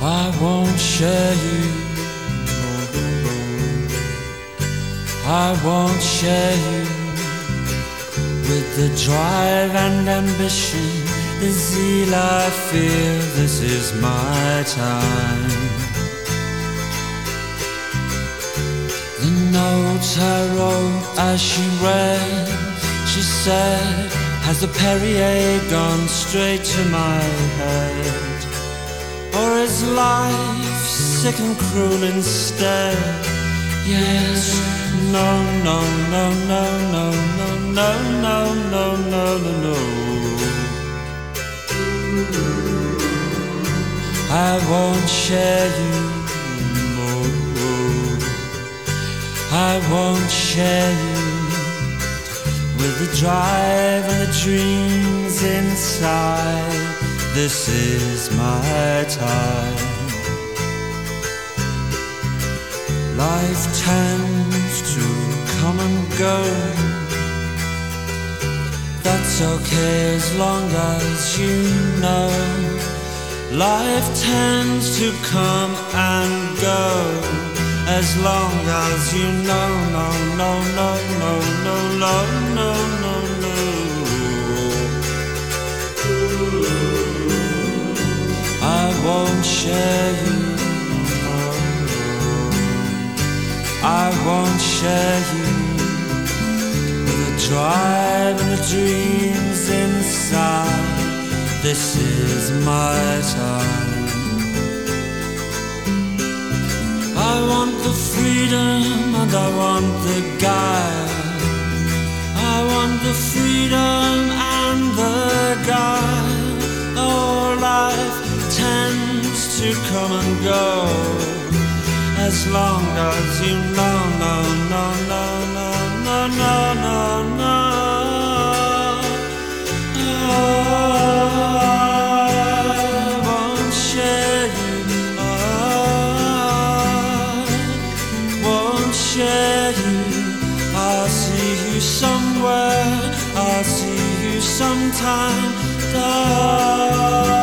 I won't share you. I won't share you with the drive and ambition, the zeal I feel. This is my time. The notes I wrote as she read, she said, has the Perrier gone straight to my head? Or is life sick and cruel instead? Yes, no, no, no, no, no, no, no, no, no, no, no, no. I won't share you, no. I won't share you with the drive and the dreams inside. This is my time. Life tends to come and go. That's okay as long as you know. Life tends to come and go as long as you know. No, no, no, no, no, no, no, no, no. I won't share you. I won't share you with the drive and the dreams inside. This is my time. I want the freedom and I want the guile. I want the freedom and the guile. Oh, life tends to come and go as long as you know, no, no, no, no, no, no, no, no. I won't share you. I won't share you. I'll see you somewhere. I'll see you sometime.